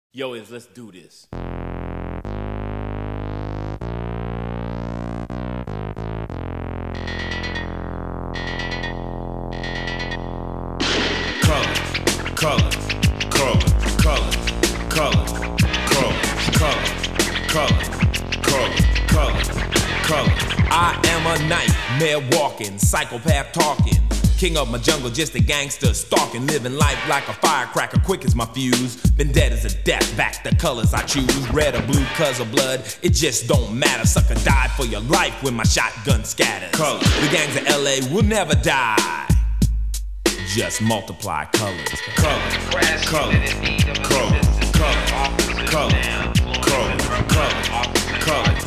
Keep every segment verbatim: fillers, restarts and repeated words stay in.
Yo, is let's do this. Colors, colors, colors, colors, colors, colors, colors, colors, colors, colors. I am a nightmare walking, psychopath talking. King of my jungle, just a gangster stalking, living life like a firecracker, quick as my fuse. Been dead as a death, back the colors I choose. Red or blue, cause of blood, it just don't matter. Sucker died for your life when my shotgun scatters. Colors. The gangs of L A will never die. Just multiply colors. Colors, colors, colors, colors, colors, colors, colors, colors, colors,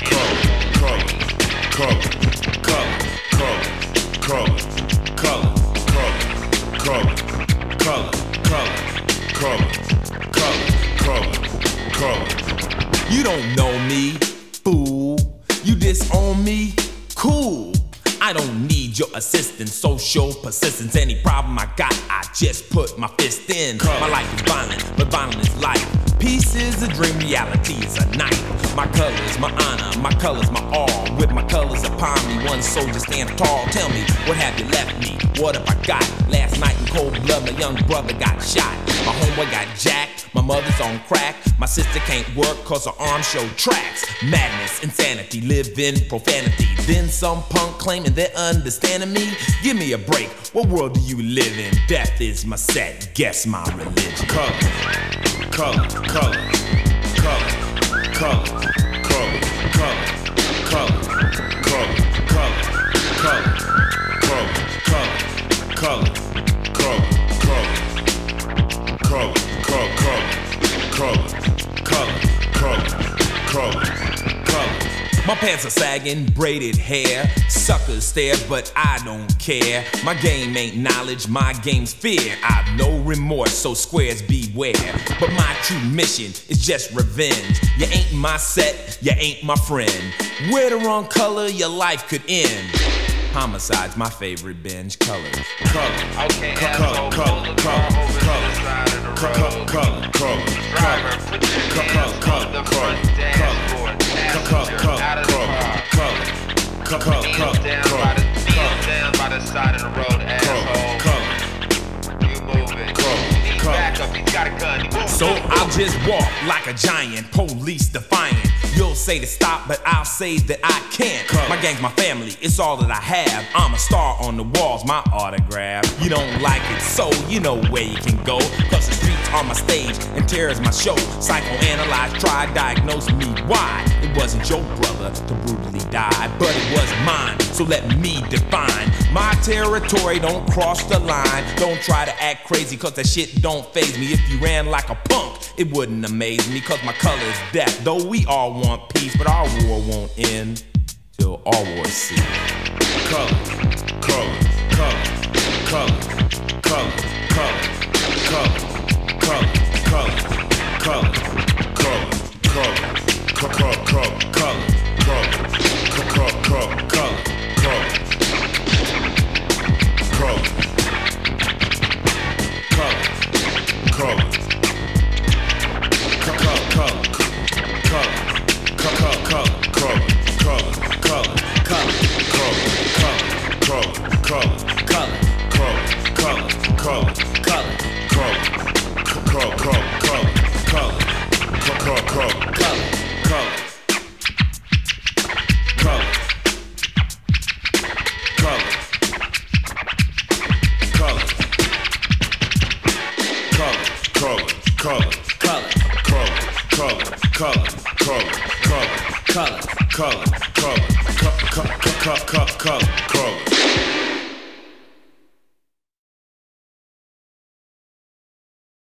colors, colors, colors. Color, color, color, color, color, color, color, color. You don't know me, fool. You disown me, cool. I don't need your assistance, social persistence. Any problem I got, I just put my fist in. Color. My life is violent, but violent is life. Peace is a dream, reality is a knife. My colors, my honor, my colors, my all. With my colors upon me, one soldier stand tall. Tell me, what have you left me? What have I got? Last night in cold blood, my young brother got shot. My homeboy got jacked, my mother's on crack. My sister can't work cause her arms show tracks. Madness, insanity, live in profanity. Then some punk claiming they're understanding me. Give me a break, what world do you live in? Death is my set, guess my religion. Colors, colors, colors, colors, colors, colors, colors, colors, colors, colors, colors, colors, colors, colors, colors, colors, colors, colors. My pants are sagging, braided hair. Suckers stare, but I don't care. My game ain't knowledge, my game's fear. I've no remorse, so squares beware. But my true mission is just revenge. You ain't my set, you ain't my friend. Wear the wrong color, your life could end. Homicide's my favorite binge. Colors. Color, Okay, color, asshole, color, pull the car color, over to color, the side of the color, road. color, color, Driver, put your hands on the front dashboard. Passenger, out of the car. Kneel down by the, kneel down by the side of the road, asshole. You move it. He's back up, he's got a gun, he moves. So I'll just walk like a giant, police defiant. You'll say to stop, but I'll say that I can't. My gang's my family, it's all that I have. I'm a star on the walls, my autograph. You don't like it, so you know where you can go. Cause the streets are my stage and terror's my show. Psychoanalyze, try, diagnose me why. It wasn't your brother to brutally die, but it was mine, so let me define my territory. Don't cross the line, don't try to act crazy, cause that shit don't faze me. If you ran like a punk, it wouldn't amaze me, cause my color is death. Though we all want peace, but our war won't end till all wars cease. Colors, colors, colors, colors, colors, colors, colors, colors, colors, colors, colors, colors, colors, colors, colors, colors, colors, color, color, color, color, color, color, color, color, color, color,